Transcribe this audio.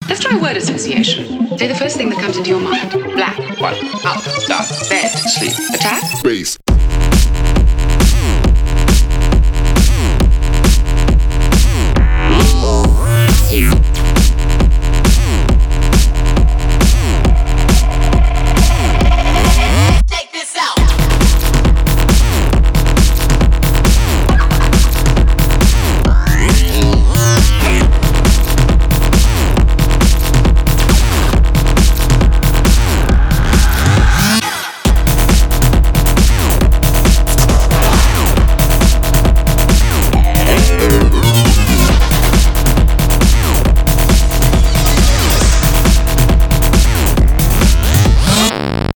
Let's try word association. Say the first thing that comes into your mind. Black. White. Up. Down. Bed. Sleep. Attack. Bass.